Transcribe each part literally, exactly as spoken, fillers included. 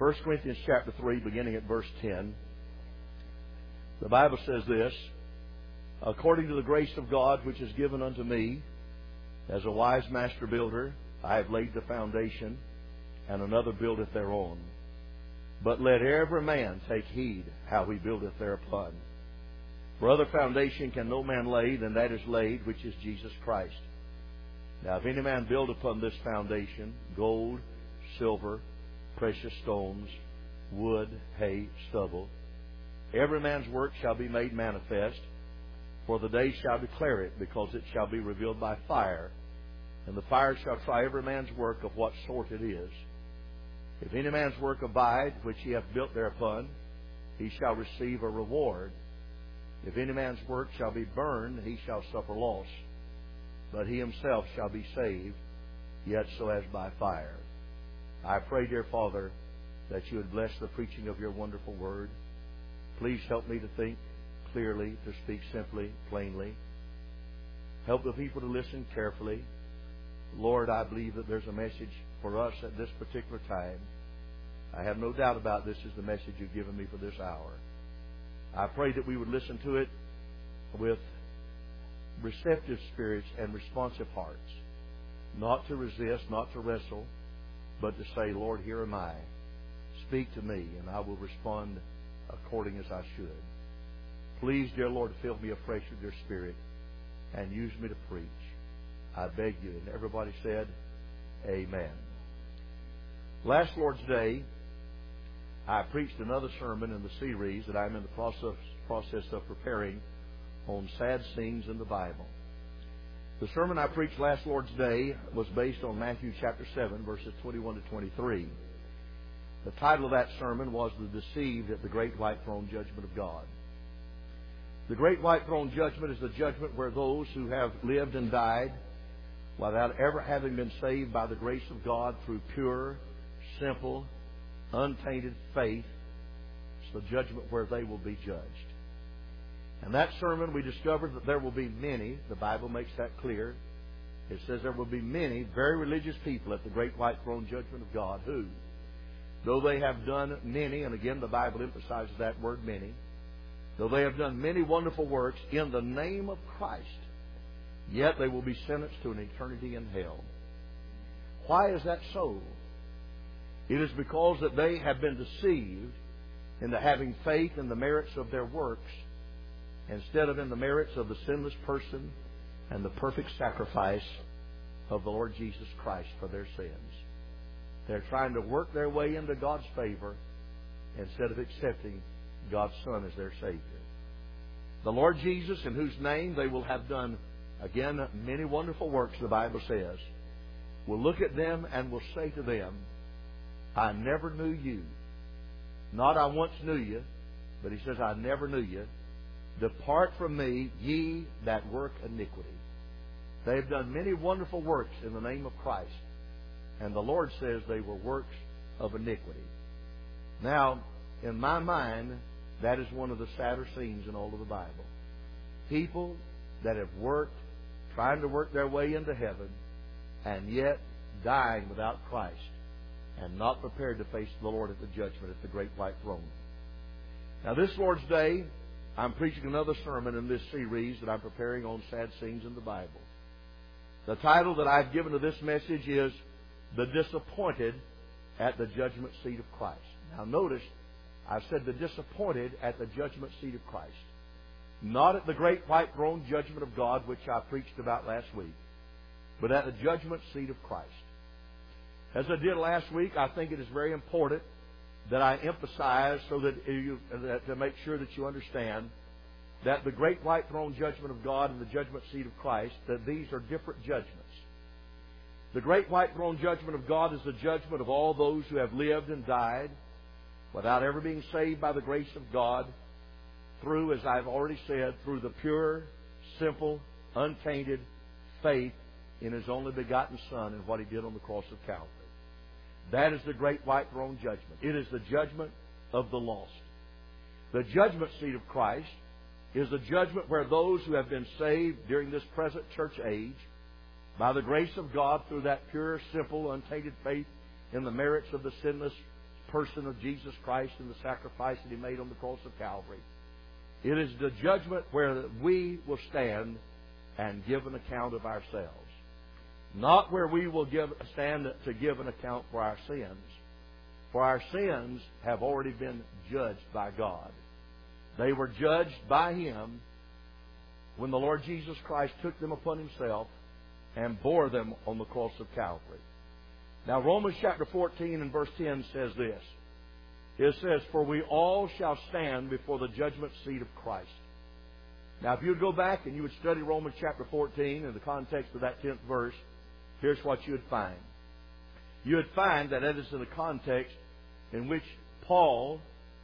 First Corinthians chapter three, beginning at verse ten. The Bible says this: according to the grace of God which is given unto me, as a wise master builder, I have laid the foundation, and another buildeth thereon. But let every man take heed how he buildeth thereupon. For other foundation can no man lay than that is laid, which is Jesus Christ. Now if any man build upon this foundation gold, silver, precious stones, wood, hay, stubble, every man's work shall be made manifest, for the day shall declare it, because it shall be revealed by fire, and the fire shall try every man's work of what sort it is. If any man's work abide, which he hath built thereupon, he shall receive a reward. If any man's work shall be burned, he shall suffer loss, but he himself shall be saved, yet so as by fire. I pray, dear Father, that you would bless the preaching of your wonderful word. Please help me to think clearly, to speak simply, plainly. Help the people to listen carefully. Lord, I believe that there's a message for us at this particular time. I have no doubt about this is the message you've given me for this hour. I pray that we would listen to it with receptive spirits and responsive hearts. Not to resist, not to wrestle, but to say, Lord, here am I. Speak to me, and I will respond according as I should. Please, dear Lord, fill me afresh with your Spirit and use me to preach. I beg you. And everybody said, amen. Last Lord's Day, I preached another sermon in the series that I'm in the process, process of preparing on sad scenes in the Bible. The sermon I preached last Lord's Day was based on Matthew chapter seven, verses twenty-one to twenty-three. The title of that sermon was The Deceived at the Great White Throne Judgment of God. The Great White Throne Judgment is the judgment where those who have lived and died without ever having been saved by the grace of God through pure, simple, untainted faith, it's the judgment where they will be judged. In that sermon, we discovered that there will be many, the Bible makes that clear. It says there will be many very religious people at the Great White Throne Judgment of God who, though they have done many, and again the Bible emphasizes that word many, though they have done many wonderful works in the name of Christ, yet they will be sentenced to an eternity in hell. Why is that so? It is because that they have been deceived into having faith in the merits of their works instead of in the merits of the sinless person and the perfect sacrifice of the Lord Jesus Christ for their sins. They're trying to work their way into God's favor instead of accepting God's Son as their Savior. The Lord Jesus, in whose name they will have done, again, many wonderful works, the Bible says, will look at them and will say to them, I never knew you. Not I once knew you, but He says, I never knew you. Depart from me, ye that work iniquity. They have done many wonderful works in the name of Christ. And the Lord says they were works of iniquity. Now, in my mind, that is one of the sadder scenes in all of the Bible. People that have worked, trying to work their way into heaven, and yet dying without Christ, and not prepared to face the Lord at the judgment at the great white throne. Now, this Lord's Day, I'm preaching another sermon in this series that I'm preparing on sad scenes in the Bible. The title that I've given to this message is The Disappointed at the Judgment Seat of Christ. Now notice, I've said the disappointed at the judgment seat of Christ. Not at the great white throne judgment of God, which I preached about last week, but at the judgment seat of Christ. As I did last week, I think it is very important that I emphasize so that you, that to make sure that you understand that the great white throne judgment of God and the judgment seat of Christ, that these are different judgments. The great white throne judgment of God is the judgment of all those who have lived and died without ever being saved by the grace of God through, as I've already said, through the pure, simple, untainted faith in His only begotten Son and what He did on the cross of Calvary. That is the great white throne judgment. It is the judgment of the lost. The judgment seat of Christ is the judgment where those who have been saved during this present church age, by the grace of God through that pure, simple, untainted faith in the merits of the sinless person of Jesus Christ and the sacrifice that He made on the cross of Calvary. It is the judgment where we will stand and give an account of ourselves. Not where we will give, stand to give an account for our sins. For our sins have already been judged by God. They were judged by Him when the Lord Jesus Christ took them upon Himself and bore them on the cross of Calvary. Now, Romans chapter fourteen and verse ten says this. It says, "For we all shall stand before the judgment seat of Christ." Now, if you would go back and you would study Romans chapter fourteen in the context of that tenth verse, here's what you would find. You would find that it is in the context in which Paul,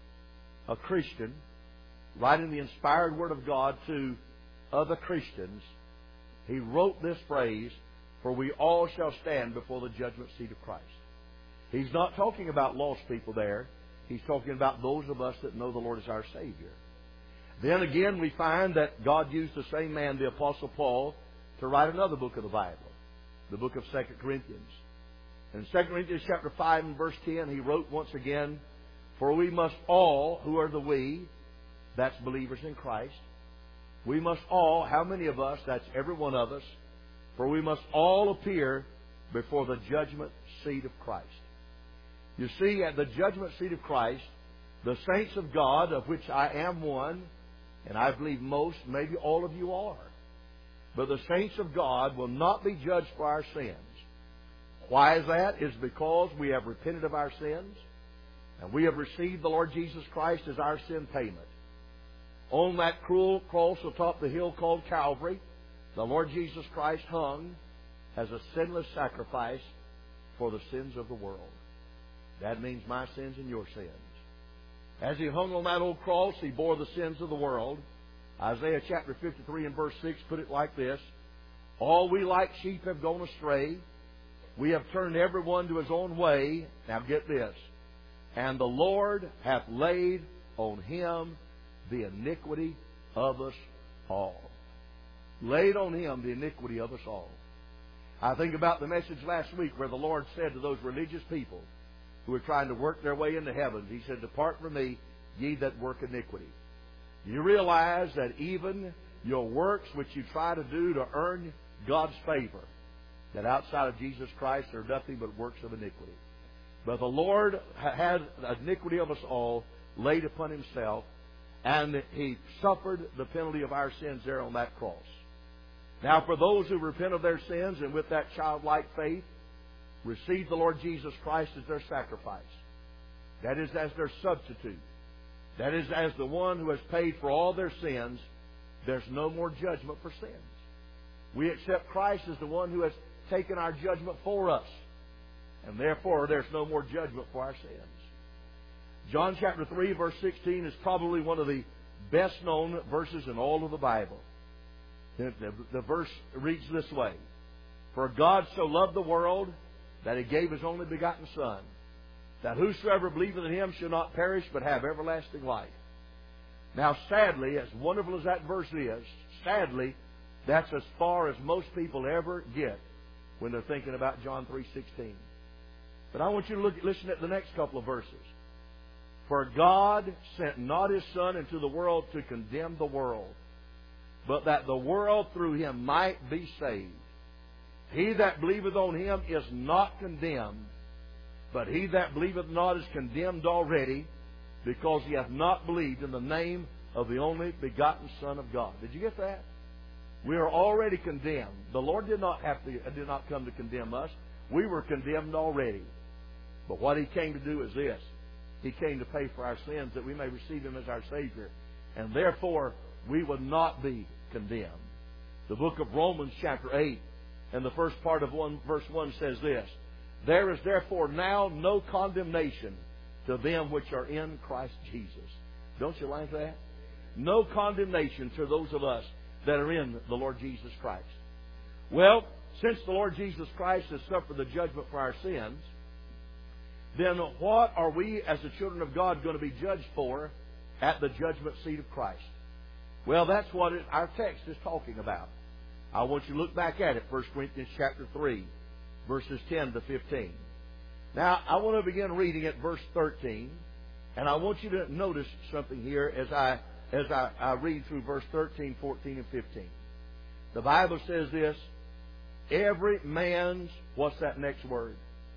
a Christian, writing the inspired Word of God to other Christians, he wrote this phrase, "For we all shall stand before the judgment seat of Christ." He's not talking about lost people there. He's talking about those of us that know the Lord as our Savior. Then again, we find that God used the same man, the Apostle Paul, to write another book of the Bible, the book of Second Corinthians. In Second Corinthians chapter five and verse ten, he wrote once again, "For we must all," who are the we? That's believers in Christ. We must all, how many of us? That's every one of us. "For we must all appear before the judgment seat of Christ." You see, at the judgment seat of Christ, the saints of God, of which I am one, and I believe most, maybe all of you are, but the saints of God will not be judged for our sins. Why is that? It's because we have repented of our sins, and we have received the Lord Jesus Christ as our sin payment. On that cruel cross atop the hill called Calvary, the Lord Jesus Christ hung as a sinless sacrifice for the sins of the world. That means my sins and your sins. As He hung on that old cross, He bore the sins of the world. Isaiah chapter fifty-three and verse six put it like this: "All we like sheep have gone astray. We have turned every one to his own way." Now get this. "And the Lord hath laid on Him the iniquity of us all." Laid on Him the iniquity of us all. I think about the message last week where the Lord said to those religious people who were trying to work their way into heaven, He said, "Depart from me, ye that work iniquity." You realize that even your works which you try to do to earn God's favor, that outside of Jesus Christ are nothing but works of iniquity. But the Lord had iniquity of us all laid upon Himself, and He suffered the penalty of our sins there on that cross. Now, for those who repent of their sins and with that childlike faith receive the Lord Jesus Christ as their sacrifice, that is, as their substitute, that is, as the one who has paid for all their sins, there's no more judgment for sins. We accept Christ as the one who has taken our judgment for us, and therefore there's no more judgment for our sins. John chapter three verse sixteen is probably one of the best known verses in all of the Bible. The, the, the verse reads this way: "For God so loved the world that He gave His only begotten Son, that whosoever believeth in Him shall not perish but have everlasting life." Now, sadly, as wonderful as that verse is, sadly, that's as far as most people ever get when they're thinking about John three sixteen. But I want you to look, listen at the next couple of verses. "For God sent not His Son into the world to condemn the world, but that the world through Him might be saved. He that believeth on Him is not condemned, but he that believeth not is condemned already, because he hath not believed in the name of the only begotten Son of God." Did you get that? We are already condemned. The Lord did not have to, did not come to condemn us. We were condemned already. But what He came to do is this: He came to pay for our sins that we may receive Him as our Savior, and therefore we would not be condemned. The book of Romans chapter eight and the first part of one, verse one says this: "There is therefore now no condemnation to them which are in Christ Jesus." Don't you like that? No condemnation to those of us that are in the Lord Jesus Christ. Well, since the Lord Jesus Christ has suffered the judgment for our sins, then what are we as the children of God going to be judged for at the judgment seat of Christ? Well, that's what it, our text is talking about. I want you to look back at it, First Corinthians chapter three, verses ten to fifteen. Now, I want to begin reading at verse thirteen, and I want you to notice something here as I as I, I read through verse thirteen, fourteen, and fifteen. The Bible says this, every man's, what's that next word?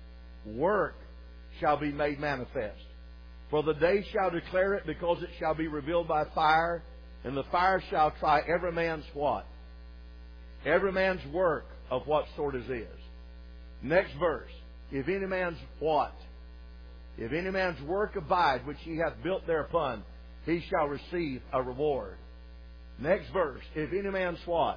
Work shall be made manifest. For the day shall declare it, because it shall be revealed by fire, and the fire shall try every man's what? Every man's work of what sort is his. Next verse. If any man's what? If any man's work abide, which he hath built thereupon, he shall receive a reward. Next verse. If any man's what?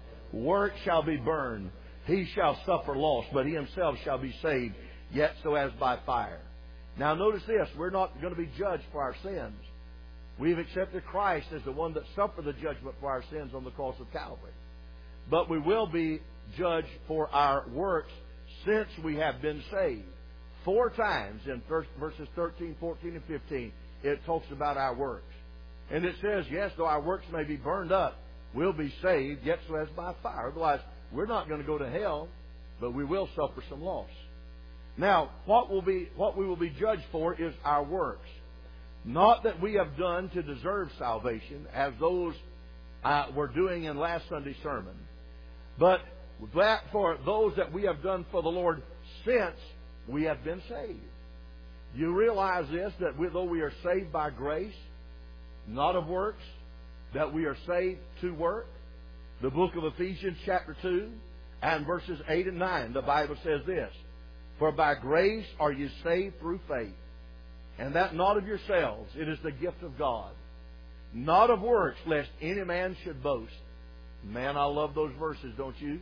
Work shall be burned, he shall suffer loss, but he himself shall be saved, yet so as by fire. Now notice this, we're not going to be judged for our sins. We've accepted Christ as the one that suffered the judgment for our sins on the cross of Calvary. But we will be judged for our works since we have been saved. Four times in verses thirteen, fourteen, and fifteen, it talks about our works. And it says, yes, though our works may be burned up, we'll be saved, yet so as by fire. Otherwise, we're not going to go to hell, but we will suffer some loss. Now, what will be what we will be judged for is our works. Not that we have done to deserve salvation, as those uh, were doing in last Sunday's sermon, but that for those that we have done for the Lord since we have been saved. You realize this, that we, though we are saved by grace, not of works, that we are saved to work. The book of Ephesians chapter two and verses eight and nine, the Bible says this, for by grace are you saved through faith, and that not of yourselves, it is the gift of God, not of works, lest any man should boast. Man, I love those verses, don't you?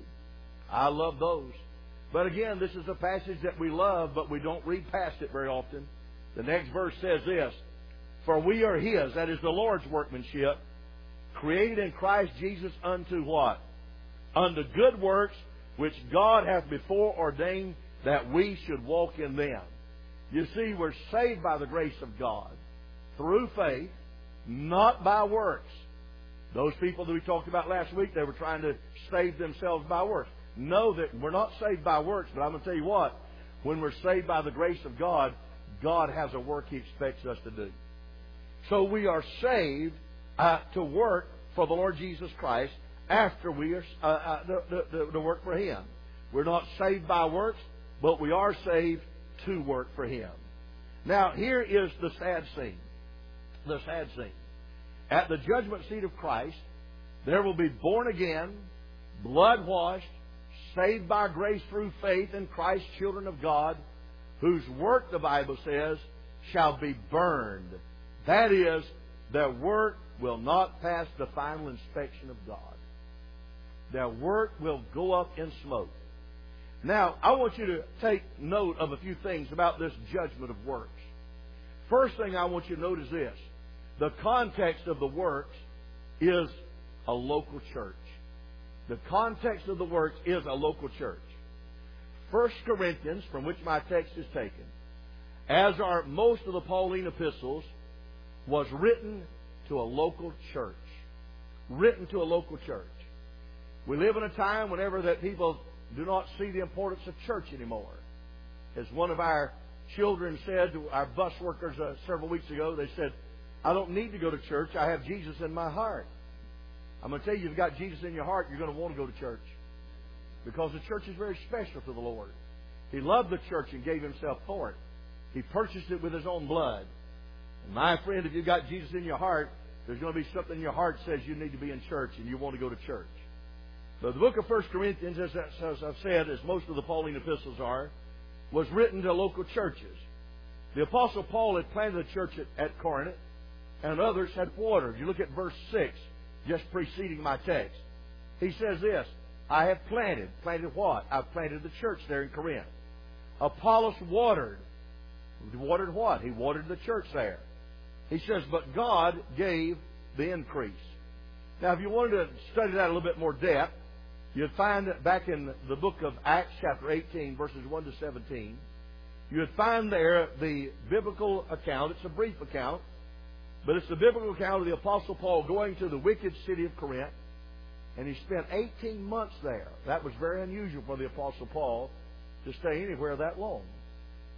I love those. But again, this is a passage that we love, but we don't read past it very often. The next verse says this, for we are His, that is the Lord's workmanship, created in Christ Jesus unto what? Unto good works, which God hath before ordained that we should walk in them. You see, we're saved by the grace of God through faith, not by works. Those people that we talked about last week, they were trying to save themselves by works. Know that we're not saved by works, but I'm going to tell you what, when we're saved by the grace of God, God has a work He expects us to do. So we are saved uh, to work for the Lord Jesus Christ after we are uh, uh, the, the, the work for Him. We're not saved by works, but we are saved to work for Him. Now, here is the sad scene. The sad scene. At the judgment seat of Christ, there will be born again, blood-washed, saved by grace through faith in Christ, children of God, whose work, the Bible says, shall be burned. That is, their work will not pass the final inspection of God. Their work will go up in smoke. Now, I want you to take note of a few things about this judgment of works. First thing I want you to note is this. The context of the works is a local church. The context of the works is a local church. First Corinthians, from which my text is taken, as are most of the Pauline epistles, was written to a local church. Written to a local church. We live in a time whenever that people do not see the importance of church anymore. As one of our children said to our bus workers uh, several weeks ago, they said, I don't need to go to church. I have Jesus in my heart. I'm going to tell you, if you've got Jesus in your heart, you're going to want to go to church. Because the church is very special to the Lord. He loved the church and gave Himself for it. He purchased it with His own blood. And my friend, if you've got Jesus in your heart, there's going to be something in your heart that says you need to be in church and you want to go to church. But the book of First Corinthians, as I've said, as most of the Pauline epistles are, was written to local churches. The Apostle Paul had planted a church at, at Corinth, and others had watered. You look at verse six, just preceding my text. He says this, I have planted. Planted what? I've planted the church there in Corinth. Apollos watered. He watered what? He watered the church there. He says, but God gave the increase. Now, if you wanted to study that a little bit more depth, you'd find that back in the book of Acts chapter eighteen, verses one to seventeen, you would find there the biblical account. It's a brief account, but it's the biblical account of the Apostle Paul going to the wicked city of Corinth, and he spent eighteen months there. That was very unusual for the Apostle Paul to stay anywhere that long.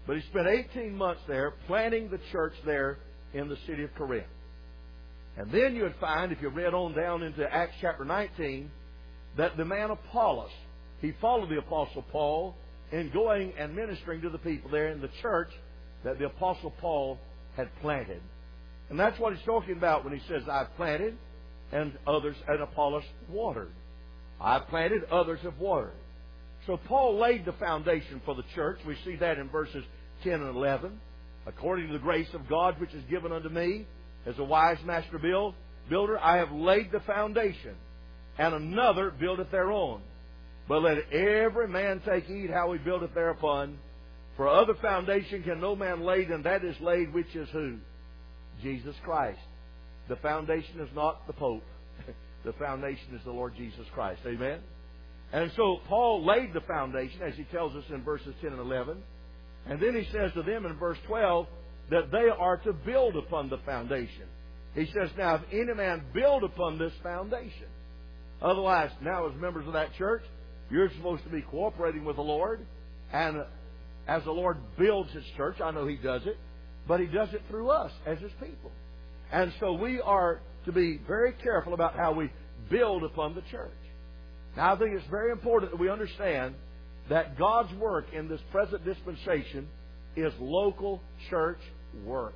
But he spent eighteen months there planting the church there in the city of Corinth. And then you would find, if you read on down into Acts chapter nineteen, that the man Apollos, he followed the Apostle Paul in going and ministering to the people there in the church that the Apostle Paul had planted. And that's what he's talking about when he says, I planted and others and Apollos watered. I planted, others have watered. So Paul laid the foundation for the church. We see that in verses ten and eleven. According to the grace of God which is given unto me, as a wise master build, builder, I have laid the foundation, and another buildeth thereon. But let every man take heed how he buildeth thereupon. For other foundation can no man lay than that is laid, which is who? Jesus Christ. The foundation is not the Pope. The foundation is the Lord Jesus Christ. Amen? And so Paul laid the foundation, as he tells us in verses ten and eleven. And then he says to them in verse twelve that they are to build upon the foundation. He says, now if any man build upon this foundation. Otherwise, now as members of that church, you're supposed to be cooperating with the Lord. And as the Lord builds His church, I know He does it, but He does it through us as His people. And so we are to be very careful about how we build upon the church. Now, I think it's very important that we understand that God's work in this present dispensation is local church work.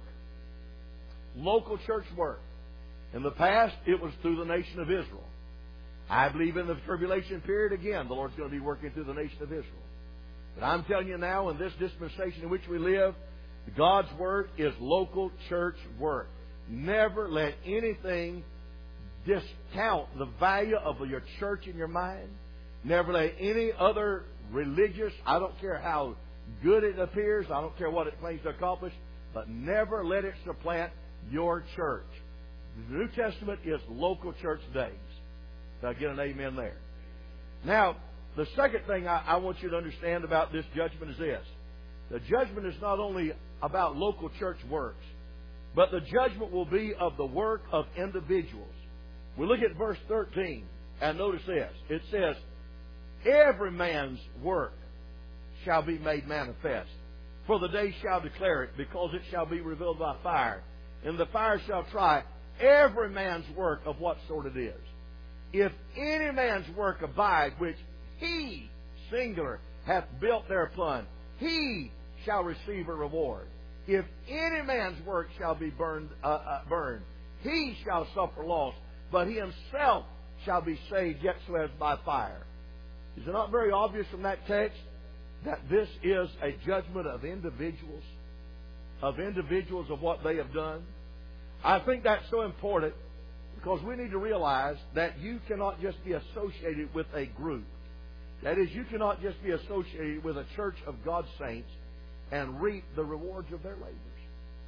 Local church work. In the past, it was through the nation of Israel. I believe in the tribulation period, again, the Lord's going to be working through the nation of Israel. But I'm telling you now, in this dispensation in which we live, God's work is local church work. Never let anything discount the value of your church in your mind. Never let any other religious, I don't care how good it appears, I don't care what it claims to accomplish, but never let it supplant your church. The New Testament is local church days. So I get an amen there. Now, the second thing I, I want you to understand about this judgment is this. The judgment is not only about local church works, but the judgment will be of the work of individuals. We look at verse thirteen, and notice this. It says, every man's work shall be made manifest, for the day shall declare it, because it shall be revealed by fire. And the fire shall try every man's work of what sort it is. If any man's work abide, which he, singular, hath built thereupon, he shall receive a reward. If any man's work shall be burned, uh, uh, burned, he shall suffer loss, but he himself shall be saved, yet so as by fire. Is it not very obvious from that text that this is a judgment of individuals, of individuals of what they have done? I think that's so important because we need to realize that you cannot just be associated with a group. That is, you cannot just be associated with a church of God's saints and reap the rewards of their labors.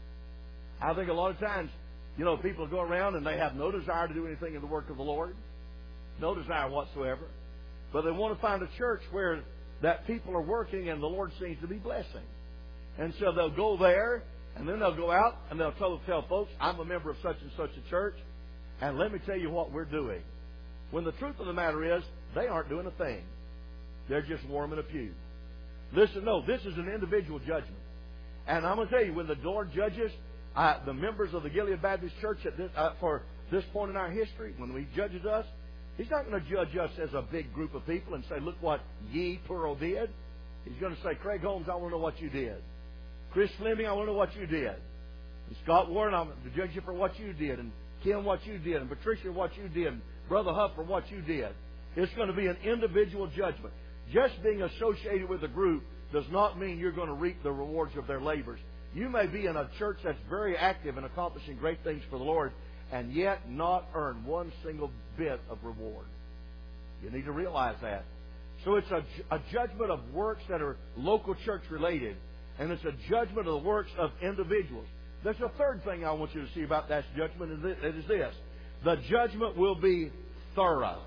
I think a lot of times, you know, people go around and they have no desire to do anything in the work of the Lord. No desire whatsoever. But they want to find a church where that people are working and the Lord seems to be blessing. And so they'll go there and then they'll go out and they'll tell, tell folks, I'm a member of such and such a church, and let me tell you what we're doing. When the truth of the matter is, they aren't doing a thing. They're just warming a pew. Listen, no, this is an individual judgment. And I'm going to tell you, when the Lord judges uh, the members of the Gilead Baptist Church at this, uh, for this point in our history, when He judges us, He's not going to judge us as a big group of people and say, look what ye, Pearl, did. He's going to say, Craig Holmes, I want to know what you did. Chris Fleming, I want to know what you did. And Scott Warren, I'm going to judge you for what you did. And Kim, what you did. And Patricia, what you did. And Brother Huff, for what you did. It's going to be an individual judgment. Just being associated with a group does not mean you're going to reap the rewards of their labors. You may be in a church that's very active in accomplishing great things for the Lord and yet not earn one single bit of reward. You need to realize that. So it's a, a judgment of works that are local church related, and it's a judgment of the works of individuals. There's a third thing I want you to see about that judgment, and it is this. The judgment will be thorough.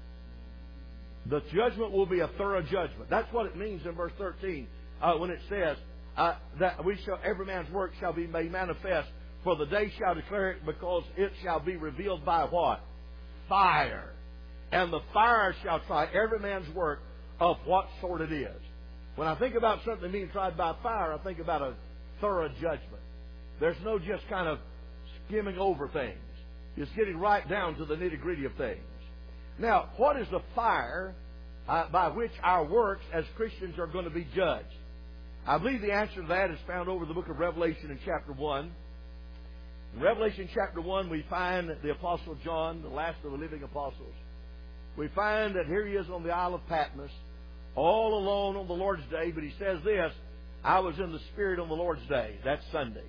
The judgment will be a thorough judgment. That's what it means in verse thirteen uh, when it says uh, that we shall every man's work shall be made manifest, for the day shall declare it, because it shall be revealed by what? Fire. And the fire shall try every man's work of what sort it is. When I think about something being tried by fire, I think about a thorough judgment. There's no just kind of skimming over things. It's getting right down to the nitty-gritty of things. Now, what is the fire uh, by which our works as Christians are going to be judged? I believe the answer to that is found over the book of Revelation in chapter one. In Revelation chapter one, we find the Apostle John, the last of the living apostles. We find that here he is on the Isle of Patmos, all alone on the Lord's day, but he says this, I was in the Spirit on the Lord's day. That's Sunday.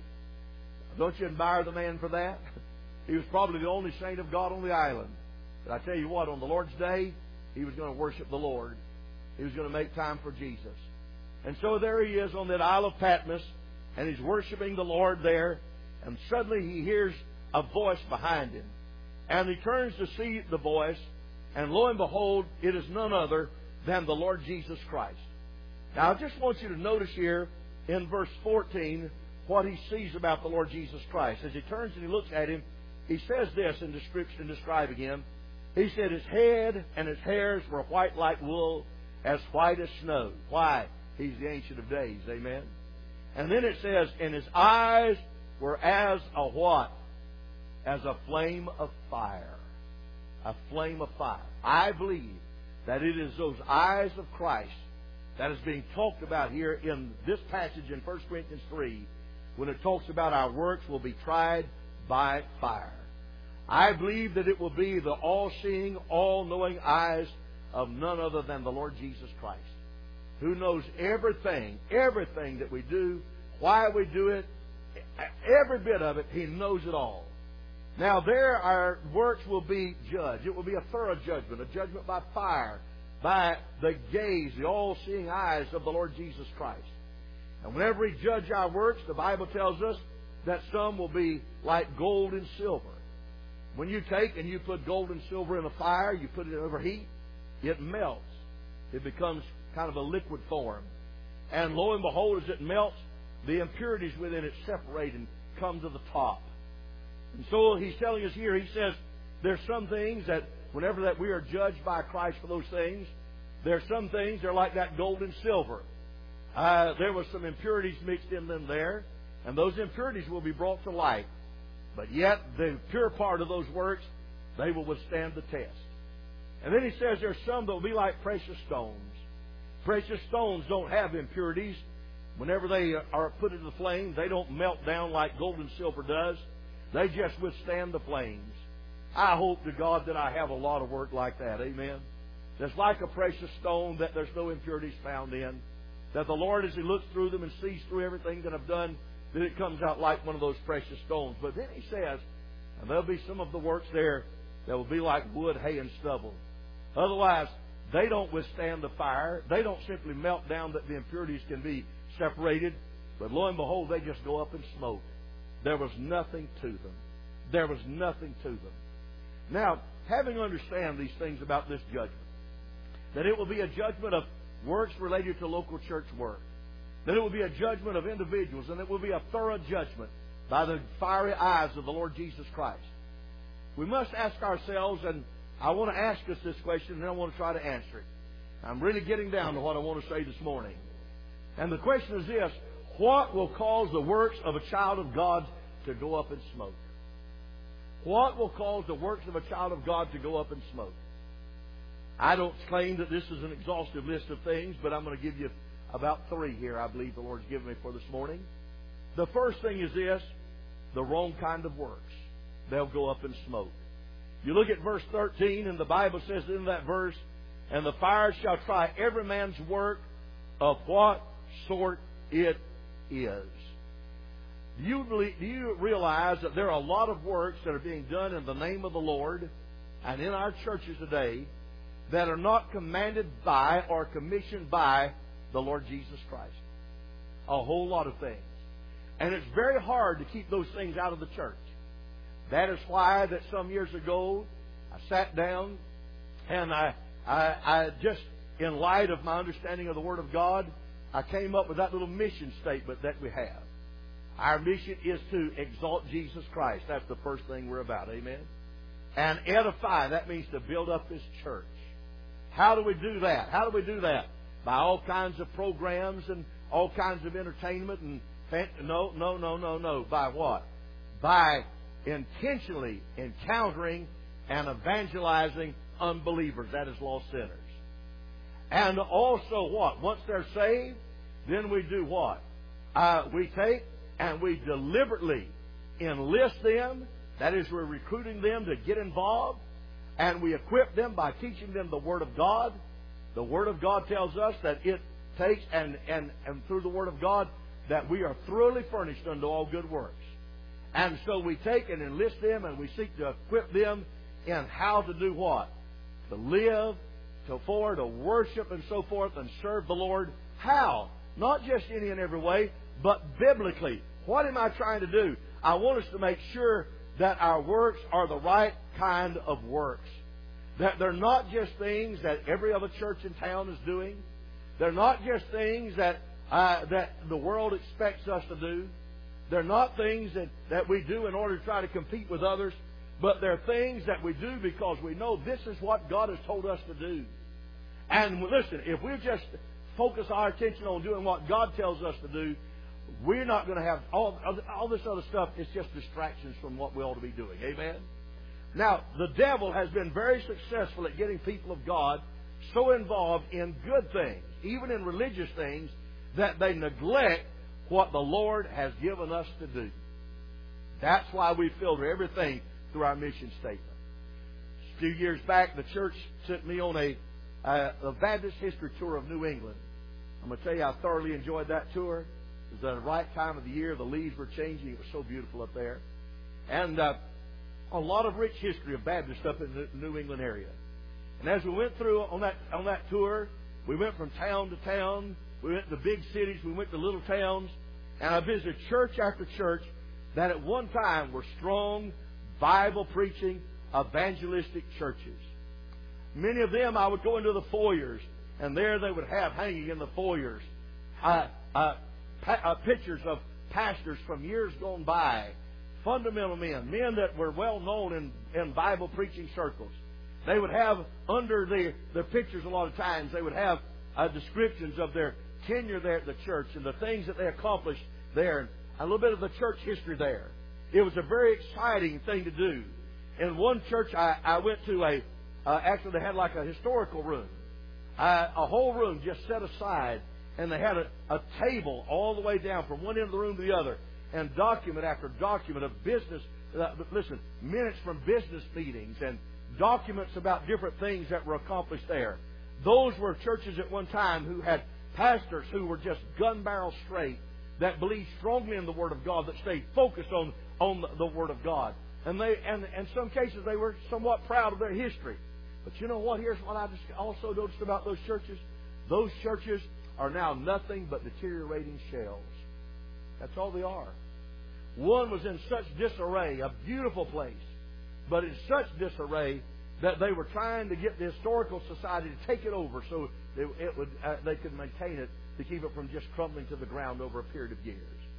Don't you admire the man for that? He was probably the only saint of God on the island. But I tell you what, on the Lord's day, he was going to worship the Lord. He was going to make time for Jesus. And so there he is on that Isle of Patmos, and he's worshiping the Lord there, and suddenly he hears a voice behind him. And he turns to see the voice, and lo and behold, it is none other than the Lord Jesus Christ. Now, I just want you to notice here in verse fourteen what he sees about the Lord Jesus Christ. As he turns and he looks at him, he says this in description, describing him. He said, his head and his hairs were white like wool, as white as snow. Why? He's the Ancient of Days. Amen. And then it says, and his eyes were as a what? As a flame of fire. A flame of fire. I believe that it is those eyes of Christ that is being talked about here in this passage in First Corinthians three, when it talks about our works will be tried by fire. I believe that it will be the all-seeing, all-knowing eyes of none other than the Lord Jesus Christ, who knows everything, everything that we do, why we do it, every bit of it. He knows it all. Now, there our works will be judged. It will be a thorough judgment, a judgment by fire, by the gaze, the all-seeing eyes of the Lord Jesus Christ. And whenever we judge our works, the Bible tells us that some will be like gold and silver. When you take and you put gold and silver in a fire, you put it over heat, it melts. It becomes kind of a liquid form. And lo and behold, as it melts, the impurities within it separate and come to the top. And so he's telling us here, he says, there's some things that whenever that we are judged by Christ for those things, there's some things, they're like that gold and silver. Uh, there was some impurities mixed in them there, and those impurities will be brought to light. But yet, the pure part of those works, they will withstand the test. And then he says there's some that will be like precious stones. Precious stones don't have impurities. Whenever they are put into the flame, they don't melt down like gold and silver does. They just withstand the flames. I hope to God that I have a lot of work like that. Amen. That's like a precious stone that there's no impurities found in. That the Lord, as He looks through them and sees through everything that I've done, that it comes out like one of those precious stones. But then He says, and there'll be some of the works there that will be like wood, hay, and stubble. Otherwise, they don't withstand the fire. They don't simply melt down that the impurities can be separated. But lo and behold, they just go up in smoke. There was nothing to them. There was nothing to them. Now, having understand these things about this judgment, that it will be a judgment of works related to local church work, that it will be a judgment of individuals, and it will be a thorough judgment by the fiery eyes of the Lord Jesus Christ. We must ask ourselves, and I want to ask us this question, and then I want to try to answer it. I'm really getting down to what I want to say this morning. And the question is this: what will cause the works of a child of God to go up in smoke? What will cause the works of a child of God to go up in smoke? I don't claim that this is an exhaustive list of things, but I'm going to give you about three here I believe the Lord's given me for this morning. The first thing is this: the wrong kind of works. They'll go up in smoke. You look at verse thirteen, and the Bible says in that verse, and the fire shall try every man's work of what sort it is. Do you, believe, do you realize that there are a lot of works that are being done in the name of the Lord and in our churches today that are not commanded by or commissioned by the Lord Jesus Christ? A whole lot of things. And it's very hard to keep those things out of the church. That is why that some years ago I sat down and I, I, I just, in light of my understanding of the Word of God, I came up with that little mission statement that we have. Our mission is to exalt Jesus Christ. That's the first thing we're about. Amen. And edify. That means to build up His church. How do we do that? How do we do that? by all kinds of programs and all kinds of entertainment and no, no, no, no, no. By what? By intentionally encountering and evangelizing unbelievers, that is, lost sinners. And also what? Once they're saved, then we do what? Uh, we take and we deliberately enlist them. That is, we're recruiting them to get involved. And we equip them by teaching them the Word of God. The Word of God tells us that it takes, and, and, and through the Word of God, that we are thoroughly furnished unto all good works. And so we take and enlist them, and we seek to equip them in how to do what? To live, to for, to worship, and so forth, and serve the Lord. How? Not just any and every way, but biblically. What am I trying to do? I want us to make sure that our works are the right kind of works. That they're not just things that every other church in town is doing. They're not just things that uh, that the world expects us to do. They're not things that, that we do in order to try to compete with others. But they're things that we do because we know this is what God has told us to do. And listen, if we just focus our attention on doing what God tells us to do, we're not going to have all, all this other stuff. It's just distractions from what we ought to be doing. Amen? Now, the devil has been very successful at getting people of God so involved in good things, even in religious things, that they neglect what the Lord has given us to do. That's why we filter everything through our mission statement. A few years back, the church sent me on a, a, a Baptist history tour of New England. I'm going to tell you, I thoroughly enjoyed that tour. It was the right time of the year. The leaves were changing. It was so beautiful up there. And uh, a lot of rich history of Baptist up in the New England area. And as we went through on that on that tour, we went from town to town. We went to big cities. We went to little towns. And I visited church after church that at one time were strong, Bible-preaching, evangelistic churches. Many of them, I would go into the foyers, and there they would have hanging in the foyers uh, uh, pa- uh, pictures of pastors from years gone by, fundamental men, men that were well known in, in Bible-preaching circles. They would have under their, their pictures a lot of times, they would have uh, descriptions of their tenure there at the church and the things that they accomplished there, and a little bit of the church history there. It was a very exciting thing to do. In one church I, I went to, a uh, actually they had like a historical room, uh, a whole room just set aside, and they had a, a table all the way down from one end of the room to the other, and document after document of business, uh, listen, minutes from business meetings and documents about different things that were accomplished there. Those were churches at one time who had pastors who were just gun barrel straight, that believed strongly in the Word of God, that stayed focused on, on the, the Word of God. And they, and in some cases, they were somewhat proud of their history. But you know what? Here's what I just also noticed about those churches. Those churches are now nothing but deteriorating shells. That's all they are. One was in such disarray, a beautiful place, but in such disarray that they were trying to get the Historical Society to take it over so they, it would, uh, they could maintain it to keep it from just crumbling to the ground over a period of years.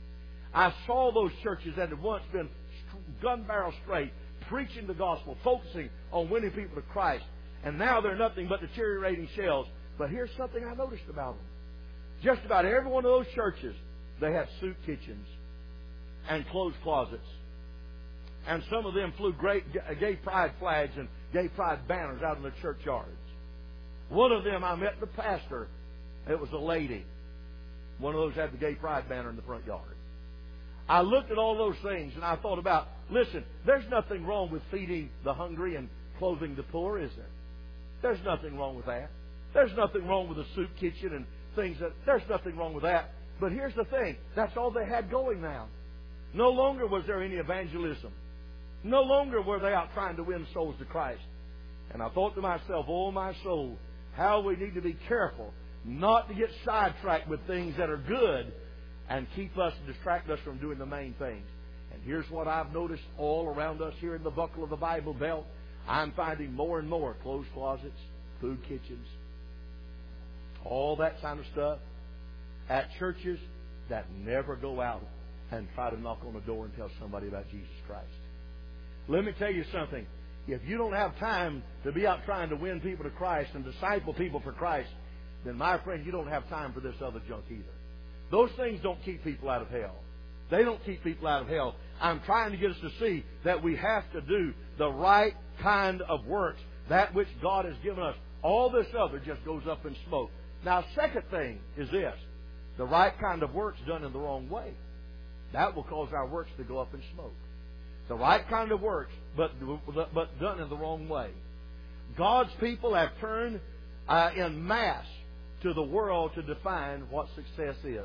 I saw those churches that had once been gun barrel straight, preaching the gospel, focusing on winning people to Christ, and now they're nothing but deteriorating shells. But here's something I noticed about them. Just about every one of those churches, they had soup kitchens and clothes closets. And some of them flew great gay pride flags and gay pride banners out in the churchyards. One of them, I met the pastor. It was a lady. One of those had the gay pride banner in the front yard. I looked at all those things and I thought about, listen, there's nothing wrong with feeding the hungry and clothing the poor, is there? There's nothing wrong with that. There's nothing wrong with a soup kitchen and things that, there's nothing wrong with that. But here's the thing, that's all they had going now. No longer was there any evangelism. No longer were they out trying to win souls to Christ. And I thought to myself, oh my soul, how we need to be careful not to get sidetracked with things that are good and keep us and distract us from doing the main things. And here's what I've noticed all around us here in the buckle of the Bible Belt. I'm finding more and more clothes closets, food kitchens, all that kind of stuff at churches that never go out and try to knock on the door and tell somebody about Jesus Christ. Let me tell you something. If you don't have time to be out trying to win people to Christ and disciple people for Christ, then my friend, you don't have time for this other junk either. Those things don't keep people out of hell. They don't keep people out of hell. I'm trying to get us to see that we have to do the right kind of works, that which God has given us. All this other just goes up in smoke. Now, second thing is this. The right kind of works done in the wrong way. That will cause our works to go up in smoke. The right kind of works, but, but done in the wrong way. God's people have turned uh, en masse to the world to define what success is.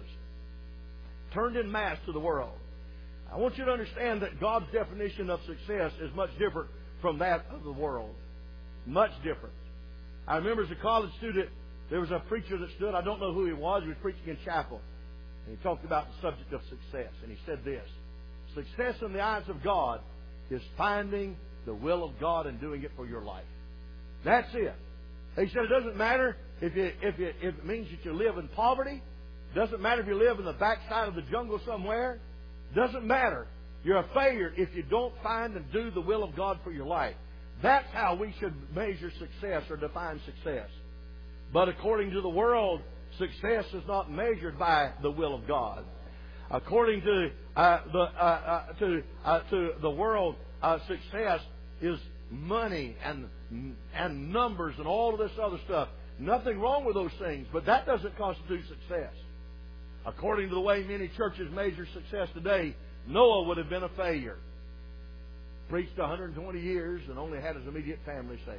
Turned en masse to the world. I want you to understand that God's definition of success is much different from that of the world. Much different. I remember as a college student, there was a preacher that stood, I don't know who he was, he was preaching in chapel. And he talked about the subject of success. And he said this: success in the eyes of God is finding the will of God and doing it for your life. That's it. He said it doesn't matter if, you, if, you, if it means that you live in poverty. It doesn't matter if you live in the backside of the jungle somewhere. It doesn't matter. You're a failure if you don't find and do the will of God for your life. That's how we should measure success or define success. But according to the world, success is not measured by the will of God. According to uh, the uh, uh, to uh, to the world, uh, success is money and and numbers and all of this other stuff. Nothing wrong with those things, but that doesn't constitute success. According to the way many churches measure success today, Noah would have been a failure. Preached one hundred twenty years and only had his immediate family saved.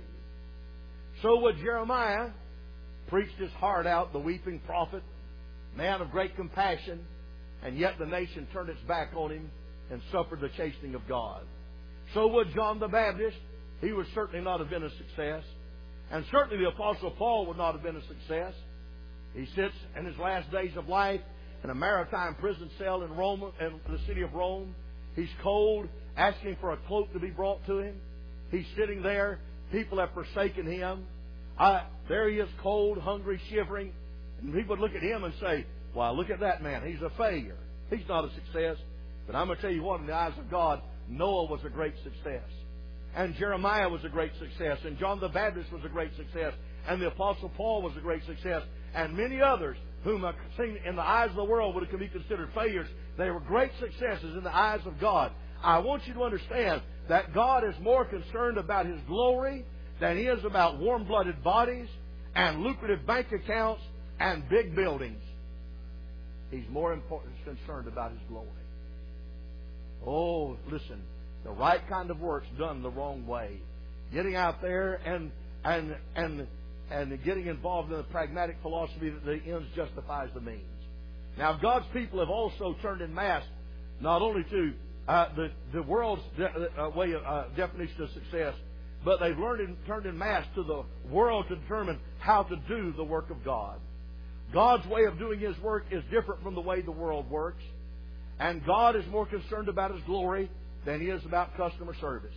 So would Jeremiah. Preached his heart out, the weeping prophet, man of great compassion, and yet the nation turned its back on him and suffered the chastening of God. So would John the Baptist. He would certainly not have been a success. And certainly the Apostle Paul would not have been a success. He sits in his last days of life in a maritime prison cell in Rome, in the city of Rome. He's cold, asking for a cloak to be brought to him. He's sitting there. People have forsaken him. Uh, there he is, cold, hungry, shivering. And people would look at him and say, "Well, look at that man. He's a failure. He's not a success." But I'm going to tell you what, in the eyes of God, Noah was a great success. And Jeremiah was a great success. And John the Baptist was a great success. And the Apostle Paul was a great success. And many others whom in the eyes of the world would be considered failures, they were great successes in the eyes of God. I want you to understand that God is more concerned about His glory than He is about warm-blooded bodies and lucrative bank accounts and big buildings. He's more important, concerned about His glory. Oh, listen, the right kind of work's done the wrong way. Getting out there and and and and getting involved in the pragmatic philosophy that the ends justifies the means. Now, God's people have also turned en masse not only to uh, the the world's de- uh, way of uh, definition of success, but they've learned and turned en masse to the world to determine how to do the work of God. God's way of doing His work is different from the way the world works. And God is more concerned about His glory than He is about customer service.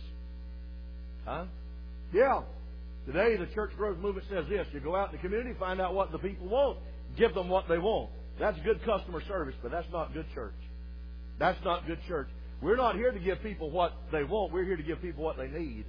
Huh? Yeah. Today the church growth movement says this: you go out in the community, find out what the people want, give them what they want. That's good customer service, but that's not good church. That's not good church. We're not here to give people what they want. We're here to give people what they need.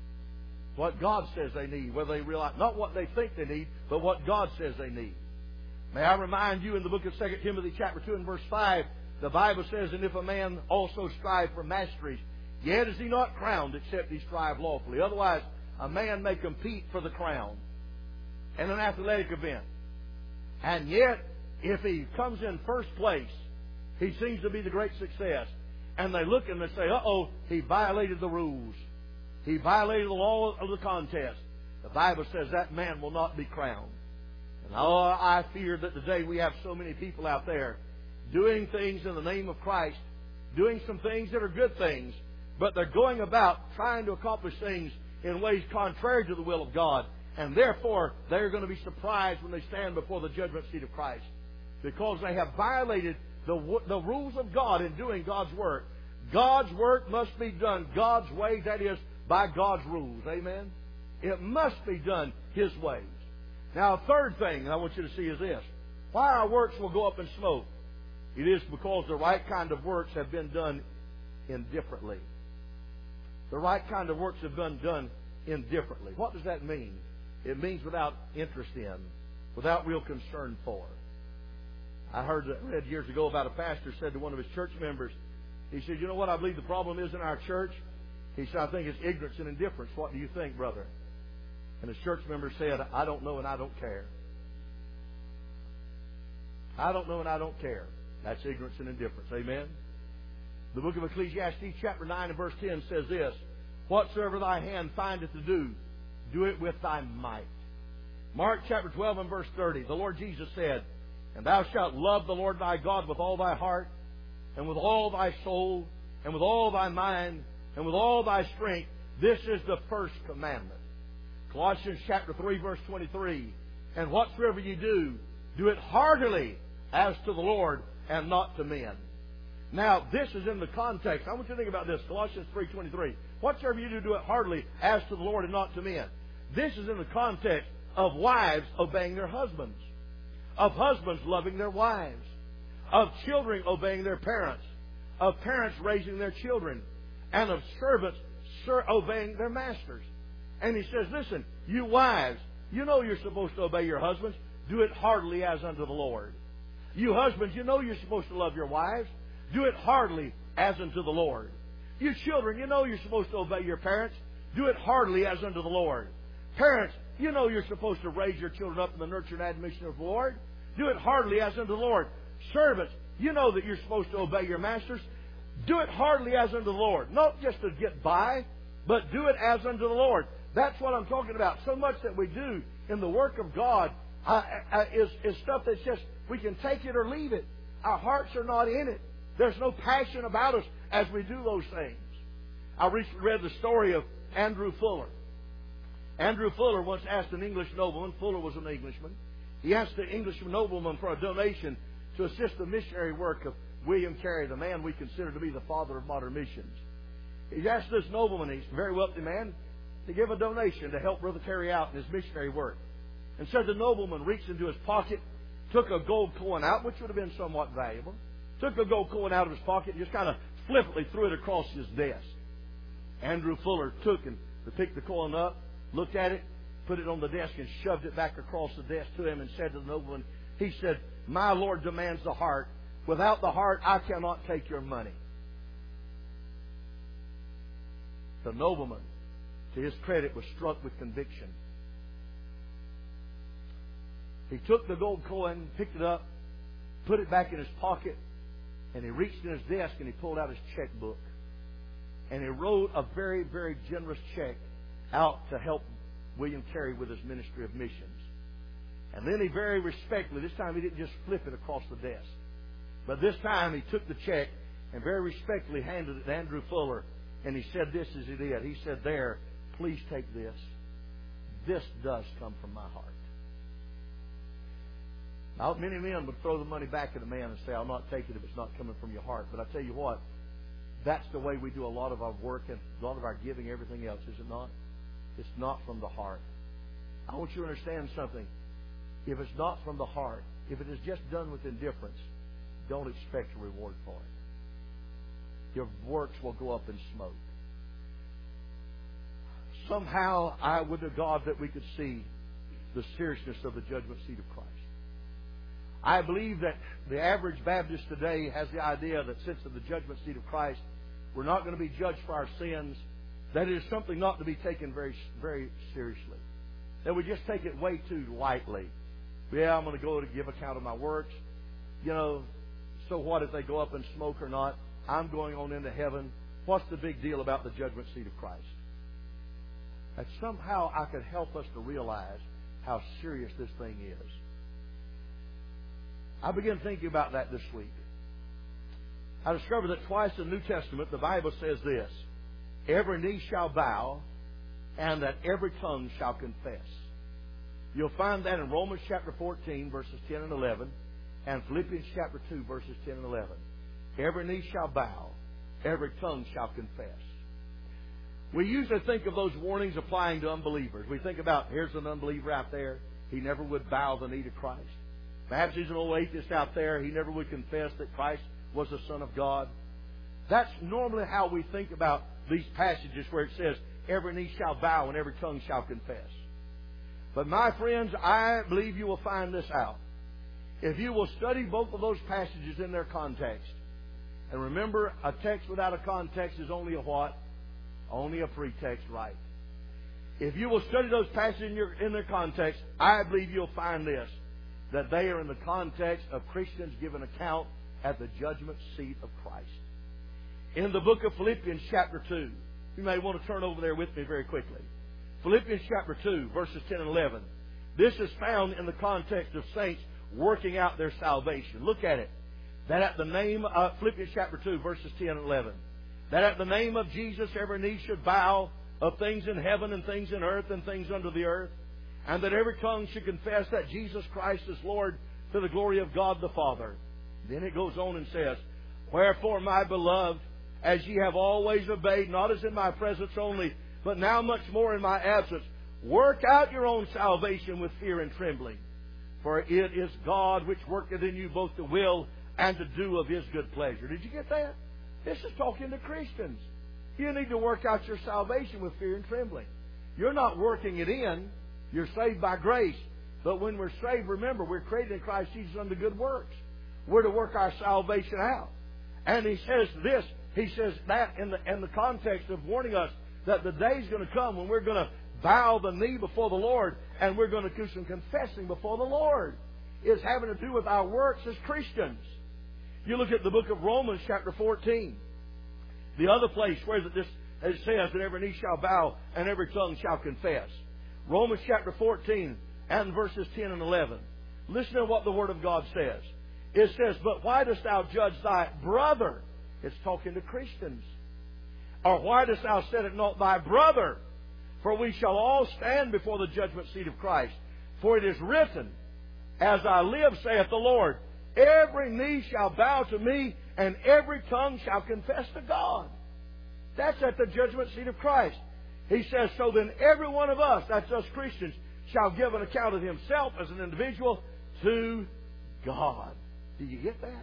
What God says they need, whether they realize, not what they think they need, but what God says they need. May I remind you, in the book of Second Timothy chapter two and verse five, the Bible says, "And if a man also strive for masteries, yet is he not crowned except he strive lawfully." Otherwise, a man may compete for the crown in an athletic event. And yet, if he comes in first place, he seems to be the great success. And they look and they say, "Uh-oh, he violated the rules. He violated the law of the contest." The Bible says that man will not be crowned. And oh, I fear that today we have so many people out there doing things in the name of Christ, doing some things that are good things, but they're going about trying to accomplish things in ways contrary to the will of God. And therefore, they're going to be surprised when they stand before the judgment seat of Christ, because they have violated the, the rules of God in doing God's work. God's work must be done God's way, that is, by God's rules. Amen? It must be done His ways. Now, a third thing I want you to see is this: why our works will go up in smoke. It is because the right kind of works have been done indifferently. The right kind of works have been done indifferently. What does that mean? It means without interest in. without real concern for. I heard read years ago about a pastor said to one of his church members, he said, you know what I believe the problem is in our church? He said, I think it's ignorance and indifference. What do you think, brother? And his church member said, I don't know and I don't care. I don't know and I don't care. That's ignorance and indifference. Amen? The book of Ecclesiastes chapter nine and verse ten says this, whatsoever thy hand findeth to do, do it with thy might. Mark chapter twelve and verse thirty, the Lord Jesus said, and thou shalt love the Lord thy God with all thy heart, and with all thy soul, and with all thy mind, and with all thy strength. This is the first commandment. Colossians chapter three verse twenty-three, and whatsoever you do, do it heartily as to the Lord and not to men. Now, this is in the context. I want you to think about this. Colossians three twenty-three. Whatsoever you do, do it heartily as to the Lord and not to men. This is in the context of wives obeying their husbands, of husbands loving their wives, of children obeying their parents, of parents raising their children, and of servants obeying their masters. And he says, listen, you wives, you know you're supposed to obey your husbands. Do it heartily as unto the Lord. You husbands, you know you're supposed to love your wives. Do it heartily as unto the Lord. You children, you know you're supposed to obey your parents. Do it heartily as unto the Lord. Parents, you know you're supposed to raise your children up in the nurture and admonition of the Lord. Do it heartily as unto the Lord. Servants, you know that you're supposed to obey your masters. Do it heartily as unto the Lord. Not just to get by, but do it as unto the Lord. That's what I'm talking about. So much that we do in the work of God uh, uh, is, is stuff that's just, we can take it or leave it. Our hearts are not in it. There's no passion about us as we do those things. I recently read the story of Andrew Fuller. Andrew Fuller once asked an English nobleman, Fuller was an Englishman, he asked the English nobleman for a donation to assist the missionary work of William Carey, the man we consider to be the father of modern missions. He asked this nobleman, he's a very wealthy man, to give a donation to help Brother Carey out in his missionary work. And so the nobleman reached into his pocket, took a gold coin out, which would have been somewhat valuable, took a gold coin out of his pocket and just kind of flippantly threw it across his desk. Andrew Fuller took and picked the coin up, looked at it, put it on the desk and shoved it back across the desk to him and said to the nobleman, he said, my Lord demands the heart. Without the heart, I cannot take your money. The nobleman, to his credit, was struck with conviction. He took the gold coin, picked it up, put it back in his pocket, and he reached in his desk and he pulled out his checkbook. And he wrote a very, very generous check out to help William Carey with his ministry of missions. And then he very respectfully, this time he didn't just flip it across the desk, but this time he took the check and very respectfully handed it to Andrew Fuller. And he said this as he did. He said, there, please take this. This does come from my heart. Now, many men would throw the money back at a man and say, I'll not take it if it's not coming from your heart. But I tell you what, that's the way we do a lot of our work and a lot of our giving, everything else, is it not? It's not from the heart. I want you to understand something. If it's not from the heart, if it is just done with indifference, don't expect a reward for it. Your works will go up in smoke. Somehow, I would to God that we could see the seriousness of the judgment seat of Christ. I believe that the average Baptist today has the idea that since of the judgment seat of Christ, we're not going to be judged for our sins, that it is something not to be taken very, very seriously. That we just take it way too lightly. Yeah, I'm going to go to give account of my works. You know, so what if they go up in smoke or not? I'm going on into heaven. What's the big deal about the judgment seat of Christ? That somehow I could help us to realize how serious this thing is. I began thinking about that this week. I discovered that twice in the New Testament the Bible says this: every knee shall bow and that every tongue shall confess. You'll find that in Romans chapter fourteen, verses ten and eleven, and Philippians chapter two, verses ten and eleven. Every knee shall bow, every tongue shall confess. We usually think of those warnings applying to unbelievers. We think about, here's an unbeliever out there. He never would bow the knee to Christ. Perhaps he's an old atheist out there. He never would confess that Christ was the Son of God. That's normally how we think about these passages where it says, every knee shall bow and every tongue shall confess. But my friends, I believe you will find this out. If you will study both of those passages in their context, and remember, a text without a context is only a what? Only a pretext, right? If you will study those passages in, your, in their context, I believe you'll find this, that they are in the context of Christians giving account at the judgment seat of Christ. In the book of Philippians chapter two, you may want to turn over there with me very quickly. Philippians chapter two, verses ten and eleven. This is found in the context of saints working out their salvation. Look at it. That at the name of Philippians chapter two, verses ten and eleven. That at the name of Jesus every knee should bow, of things in heaven and things in earth and things under the earth, and that every tongue should confess that Jesus Christ is Lord, to the glory of God the Father. Then it goes on and says, Wherefore, my beloved, as ye have always obeyed, not as in my presence only, but now much more in my absence, work out your own salvation with fear and trembling. For it is God which worketh in you both to will and to do of His good pleasure. Did you get that? This is talking to Christians. You need to work out your salvation with fear and trembling. You're not working it in. You're saved by grace. But when we're saved, remember, we're created in Christ Jesus unto good works. We're to work our salvation out. And He says this. He says that in the, in the context of warning us that the day's going to come when we're going to bow the knee before the Lord and we're going to do some confessing before the Lord. It's having to do with our works as Christians. You look at the book of Romans chapter fourteen. The other place where this, it says that every knee shall bow and every tongue shall confess. Romans chapter fourteen and verses ten and eleven. Listen to what the Word of God says. It says, But why dost thou judge thy brother? It's talking to Christians. Or why dost thou set it not thy brother? For we shall all stand before the judgment seat of Christ. For it is written, As I live, saith the Lord, every knee shall bow to me, and every tongue shall confess to God. That's at the judgment seat of Christ. He says, so then every one of us, that's us Christians, shall give an account of himself as an individual to God. Do you get that?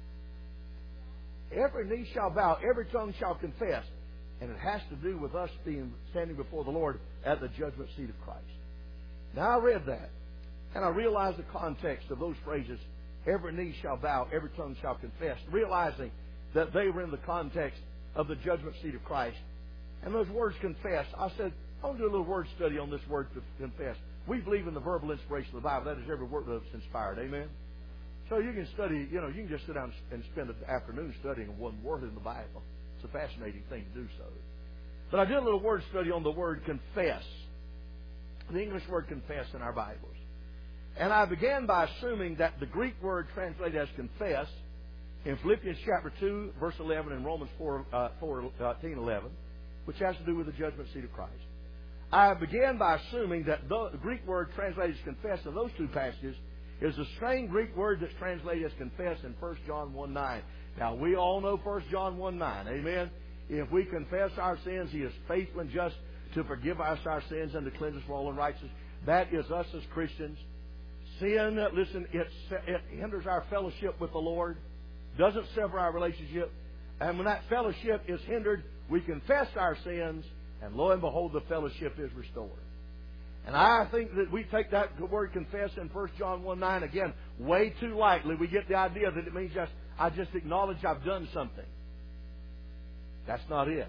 Every knee shall bow, every tongue shall confess. And it has to do with us being standing before the Lord at the judgment seat of Christ. Now I read that, and I realized the context of those phrases, every knee shall bow, every tongue shall confess, realizing that they were in the context of the judgment seat of Christ. And those words confess, I said, I want to do a little word study on this word to confess. We believe in the verbal inspiration of the Bible. That is every word that's inspired. Amen? So you can study, you know, you can just sit down and spend an afternoon studying one word in the Bible. It's a fascinating thing to do so. But I did a little word study on the word confess. The English word confess in our Bibles. And I began by assuming that the Greek word translated as confess in Philippians chapter two, verse eleven, and Romans four, uh, fourteen, eleven, which has to do with the judgment seat of Christ. I began by assuming that the Greek word translated as confess in those two passages is the same Greek word that's translated as confess in First John one nine. Now, we all know First John one nine. Amen? If we confess our sins, He is faithful and just to forgive us our sins and to cleanse us from all unrighteousness. That is us as Christians. Sin, listen, it, it hinders our fellowship with the Lord, doesn't sever our relationship. And when that fellowship is hindered, we confess our sins, and lo and behold, the fellowship is restored. And I think that we take that word confess in First John one nine, again, way too lightly. We get the idea that it means just, I just acknowledge I've done something. That's not it.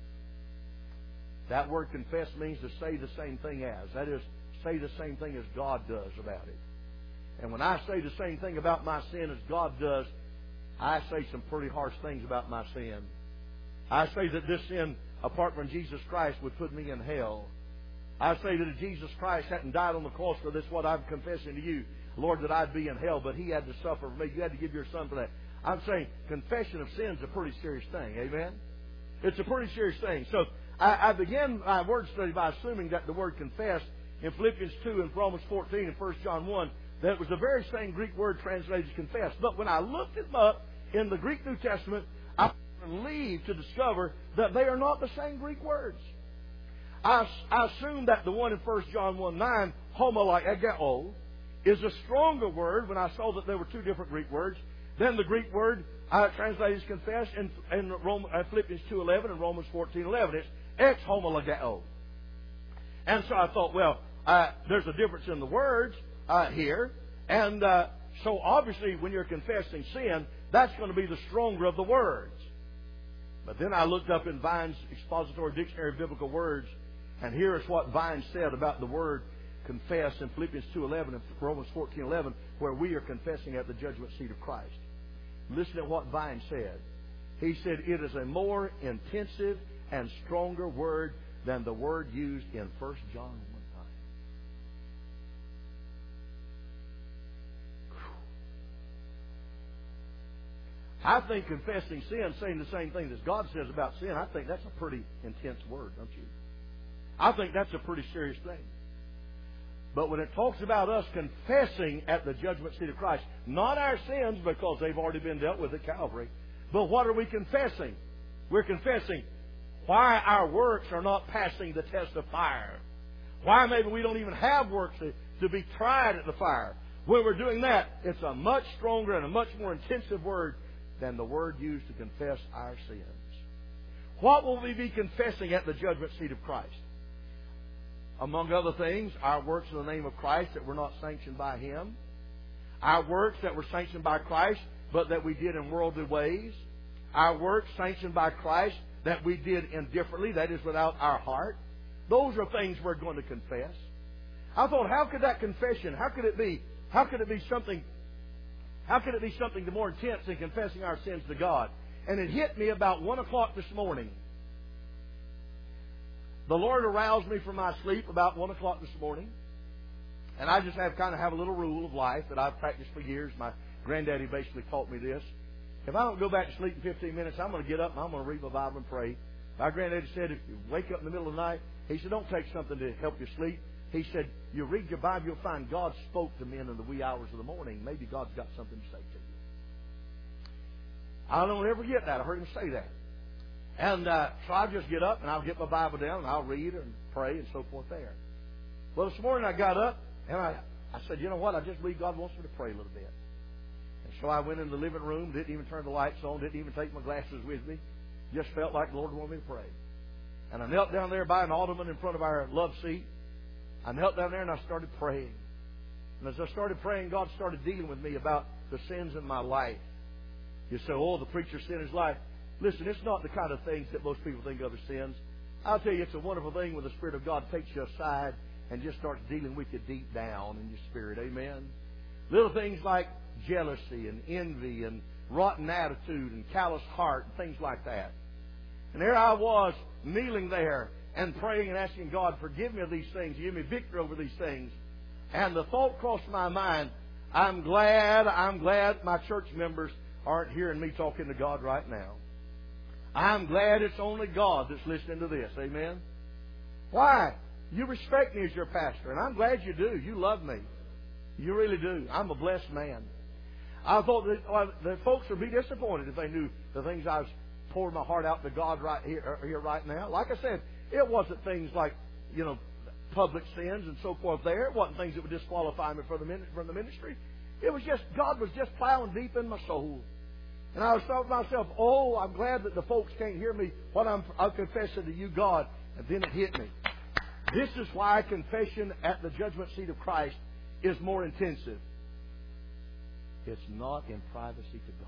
That word confess means to say the same thing as. That is, say the same thing as God does about it. And when I say the same thing about my sin as God does, I say some pretty harsh things about my sin. I say that this sin, apart from Jesus Christ, would put me in hell. I say that if Jesus Christ hadn't died on the cross for this, what I'm confessing to you, Lord, that I'd be in hell, but He had to suffer for me. You had to give your Son for that. I'm saying confession of sin is a pretty serious thing. Amen? It's a pretty serious thing. So I, I began my word study by assuming that the word confess in Philippians two and Romans fourteen and First John one, that it was the very same Greek word translated as confess. But when I looked them up in the Greek New Testament, I was relieved to discover that they are not the same Greek words. I, I assumed that the one in First John one nine, homologeo, is a stronger word when I saw that there were two different Greek words than the Greek word uh, translated as confess in, in Rome, uh, Philippians two eleven and Romans fourteen eleven. It's ex homologeo. And so I thought, well, uh, there's a difference in the words uh, here. And uh, so obviously when you're confessing sin, that's going to be the stronger of the words. But then I looked up in Vine's Expository Dictionary of Biblical Words, and here is what Vine said about the word confess in Philippians two eleven and Romans fourteen eleven, where we are confessing at the judgment seat of Christ. Listen to what Vine said. He said, it is a more intensive and stronger word than the word used in First John one nine. I think confessing sin, saying the same thing that God says about sin, I think that's a pretty intense word, don't you? I think that's a pretty serious thing. But when it talks about us confessing at the judgment seat of Christ, not our sins because they've already been dealt with at Calvary, but what are we confessing? We're confessing why our works are not passing the test of fire. Why maybe we don't even have works to, to be tried at the fire. When we're doing that, it's a much stronger and a much more intensive word than the word used to confess our sins. What will we be confessing at the judgment seat of Christ? Among other things, our works in the name of Christ that were not sanctioned by Him. Our works that were sanctioned by Christ, but that we did in worldly ways. Our works sanctioned by Christ that we did indifferently, that is, without our heart. Those are things we're going to confess. I thought, how could that confession, how could it be, how could it be something, how could it be something more intense than confessing our sins to God? And it hit me about one o'clock this morning. The Lord aroused me from my sleep about one o'clock this morning. And I just have kind of have a little rule of life that I've practiced for years. My granddaddy basically taught me this. If I don't go back to sleep in fifteen minutes, I'm going to get up and I'm going to read my Bible and pray. My granddaddy said, if you wake up in the middle of the night, he said, don't take something to help you sleep. He said, you read your Bible, you'll find God spoke to men in the wee hours of the morning. Maybe God's got something to say to you. I don't ever get that. I heard him say that. And uh, so I'll just get up and I'll get my Bible down and I'll read and pray and so forth there. Well, this morning I got up and I, I said, you know what? I just believe God wants me to pray a little bit. And so I went in the living room, didn't even turn the lights on, didn't even take my glasses with me. Just felt like the Lord wanted me to pray. And I knelt down there by an ottoman in front of our love seat. I knelt down there and I started praying. And as I started praying, God started dealing with me about the sins in my life. You say, oh, the preacher's sin is life. Listen, it's not the kind of things that most people think of as sins. I'll tell you, it's a wonderful thing when the Spirit of God takes you aside and just starts dealing with you deep down in your spirit. Amen? Little things like jealousy and envy and rotten attitude and callous heart and things like that. And there I was, kneeling there and praying and asking God, forgive me of these things, give me victory over these things. And the thought crossed my mind, I'm glad, I'm glad my church members aren't hearing me talking to God right now. I'm glad it's only God that's listening to this. Amen? Why? You respect me as your pastor, and I'm glad you do. You love me. You really do. I'm a blessed man. I thought that, well, that folks would be disappointed if they knew the things I was pouring my heart out to God right here, here right now. Like I said, it wasn't things like, you know, public sins and so forth there. It wasn't things that would disqualify me from the ministry. It was just, God was just plowing deep in my soul. And I was thought to myself, oh, I'm glad that the folks can't hear me what I'm, I'm confessing to you, God. And then it hit me. This is why confession at the judgment seat of Christ is more intensive. It's not in privacy to God.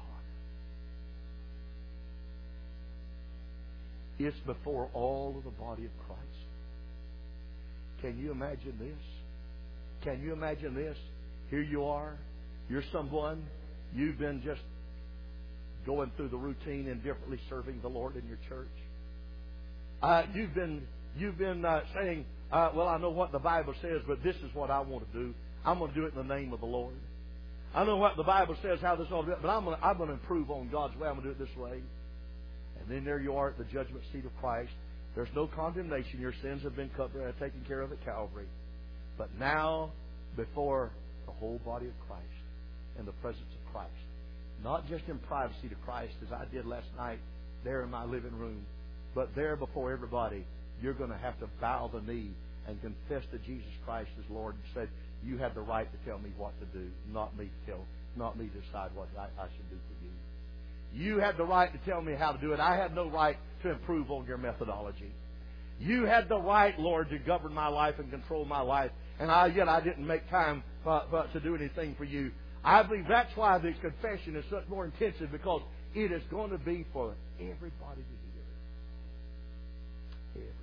It's before all of the body of Christ. Can you imagine this? Can you imagine this? Here you are. You're someone. You've been just going through the routine, indifferently serving the Lord in your church. Uh, you've been you've been uh, saying, uh, well, I know what the Bible says, but this is what I want to do. I'm going to do it in the name of the Lord. I know what the Bible says, how this ought to be, but I'm going to, I'm going to improve on God's way. I'm going to do it this way. And then there you are at the judgment seat of Christ. There's no condemnation. Your sins have been covered, uh, taken care of at Calvary. But now, before the whole body of Christ, in the presence of Christ, not just in privacy to Christ, as I did last night there in my living room, but there before everybody, you're going to have to bow the knee and confess to Jesus Christ as Lord and say, you have the right to tell me what to do, not me to tell, not me to decide what I, I should do for you. You have the right to tell me how to do it. I have no right to improve on your methodology. You had the right, Lord, to govern my life and control my life. And I, yet I didn't make time uh, uh, to do anything for you. I believe that's why this confession is such more intensive, because it is going to be for everybody to hear. Everybody.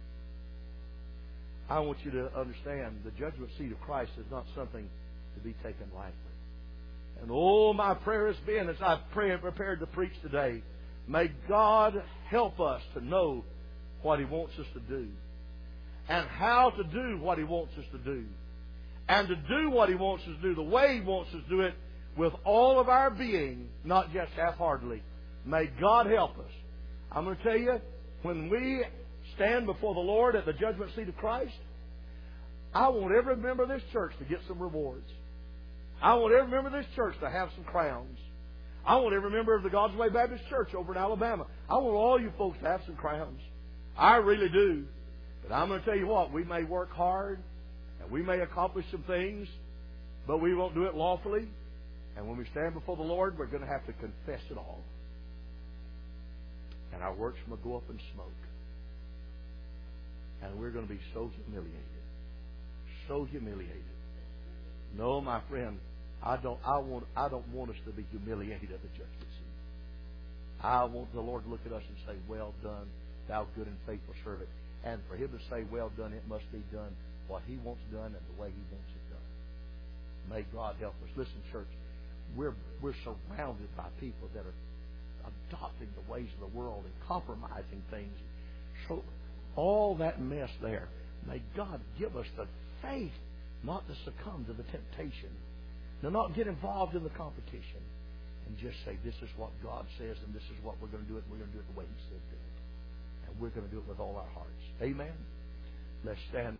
I want you to understand the judgment seat of Christ is not something to be taken lightly. And oh, my prayer has been, as I've prayed, prepared to preach today, may God help us to know what He wants us to do, and how to do what He wants us to do, and to do what He wants us to do the way He wants us to do it, with all of our being, not just half-heartedly. May God help us. I'm going to tell you, when we stand before the Lord at the judgment seat of Christ, I want every member of this church to get some rewards. I want every member of this church to have some crowns. I want every member of the God's Way Baptist Church over in Alabama, I want all you folks to have some crowns. I really do. But I'm going to tell you what, we may work hard, and we may accomplish some things, but we won't do it lawfully. And when we stand before the Lord, we're going to have to confess it all. And our works will go up in smoke. And we're going to be so humiliated. So humiliated. No, my friend, I don't I want I don't want us to be humiliated at the judgment seat. I want the Lord to look at us and say, "Well done, thou good and faithful servant." And for Him to say, "Well done," it must be done what He wants done and the way He wants it done. May God help us. Listen, church, we're we're surrounded by people that are adopting the ways of the world and compromising things. So all that mess there, may God give us the faith not to succumb to the temptation, to not get involved in the competition, and just say, "This is what God says, and this is what we're going to do it, and we're going to do it the way He said do it. And we're going to do it with all our hearts." Amen? Let's stand.